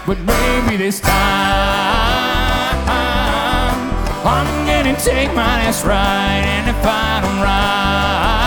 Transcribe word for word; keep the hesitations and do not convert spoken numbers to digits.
but maybe this time I'm gonna take my last ride, and if I don't ride,